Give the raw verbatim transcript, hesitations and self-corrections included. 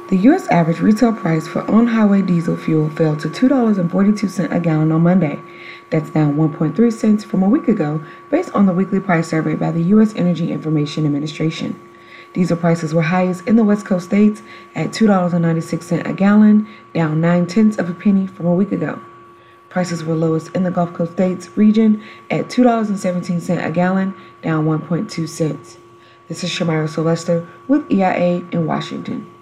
The U S average retail price for on-highway diesel fuel fell to two dollars and forty-two cents a gallon on Monday. That's down one point three cents from a week ago, based on the weekly price survey by the U S Energy Information Administration. Diesel prices were highest in the West Coast states at two dollars and ninety-six cents a gallon, down nine tenths of a penny from a week ago. Prices were lowest in the Gulf Coast states region at two dollars and seventeen cents a gallon, down one point two cents. This is Shamira Sylvester with E I A in Washington.